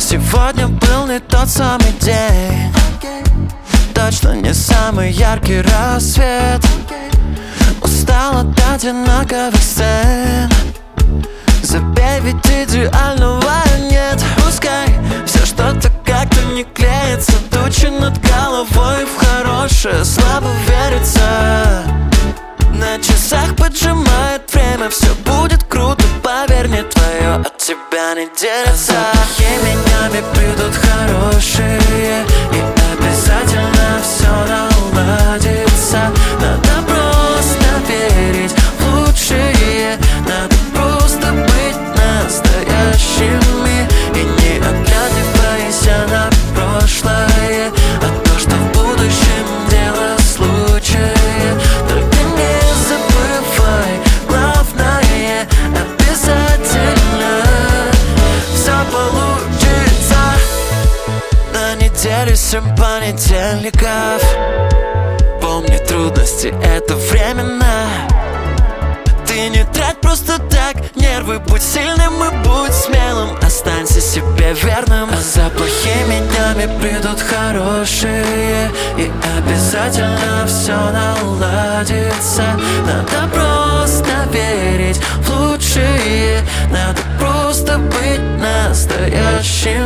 Сегодня был не тот самый день, точно не самый яркий рассвет. Устал от одинаковых сцен. Забей, ведь идеального нет. Пускай все что-то как-то не клеится. Тучи над головой в хорошее слабо верится. На часах поджимает время. Все будет круто, поверь мне, твое от тебя не делится. Запахи менями придут хорошие, и обязательно все наладится. Надо просто верить в лучшее. Надо просто быть настоящими и не оглядываясь на прошлое, а то, что в будущем дело случая. Только не забывай, главное, обязательно все получится. На неделе 7 понедельников. Помни, трудности — это временно. Ты не трать просто так нервы. Будь сильным и будь смелым. Останься себе верным. А за плохими днями придут хорошие, и обязательно все наладится. Надо просто верить в лучшее. Надо просто быть настоящим.